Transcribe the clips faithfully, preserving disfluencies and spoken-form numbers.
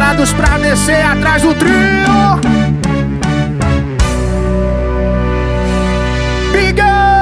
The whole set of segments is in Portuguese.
preparados pra descer atrás do trio. Big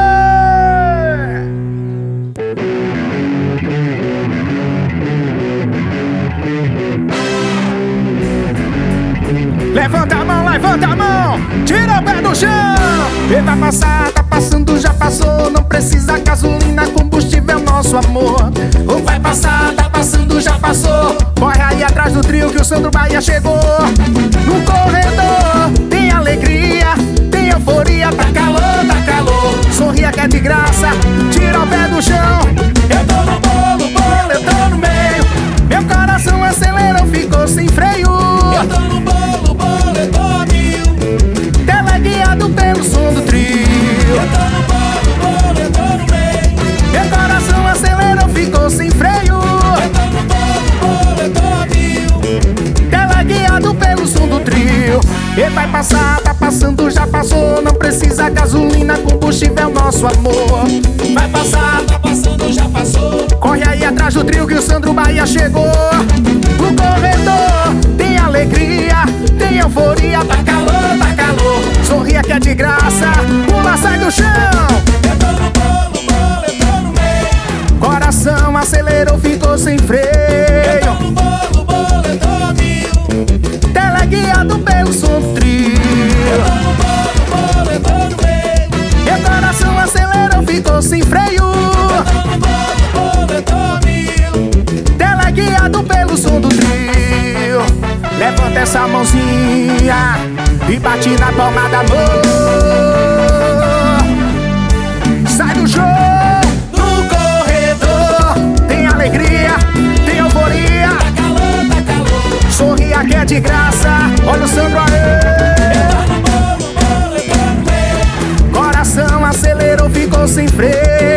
Levanta a mão, levanta a mão, tira o pé do chão. Ele vai passar, tá passando, já passou. Não precisa gasolina, combustível, nosso amor. Ou vai passar, tá passando, já passou. Corre aí atrás do trio que o Sandro Bahia chegou. No corredor tem alegria, tem euforia. Tá calor, tá calor. Sorria que é de graça, tira o pé do chão. Eu tô no bolo, bolo, eu tô no meio. Meu coração acelerou, ficou sem freio. Eu tô no bolo, bolo, eu tô a mil. Teleguiado pelo som do trio. Eu tô no bolo, bolo, eu tô no meio. Meu coração acelerou, ficou sem freio. Eu tô no bolo, bolo, eu tô a mil. Teleguiado pelo som do trio. Ele vai passar, tá passando, já passou. Não precisa gasolina, combustível, nosso amor. Vai passar, tá passando, já passou. Corre aí atrás do trio que o Sandro Bahia chegou. No corredor tem alegria, tem euforia. Tá calor, tá calor. Sorria que é de graça, pula, sai do chão. Eu tô no bolo, bolo, eu tô no meio. Coração acelerou, ficou sem freio. Eu tô no bolo, bolo, eu tô a mil. Teleguiado pelo som do trio. Eu tô no bolo, bolo, eu tô no meio. Meu coração acelerou, ficou sem freio. Eu tô no bolo, bolo, eu tô a mil. Teleguiado pelo som do trio. Levanta essa mãozinha e bate na palma da mão. Sai do show. No corredor tem alegria, tem euforia. Tá calor, tá calor. Sorria que é de graça, olha o Sandro aí. Eu tô no bolo, bolo, eu tô no meio. Coração acelerou, ficou sem freio.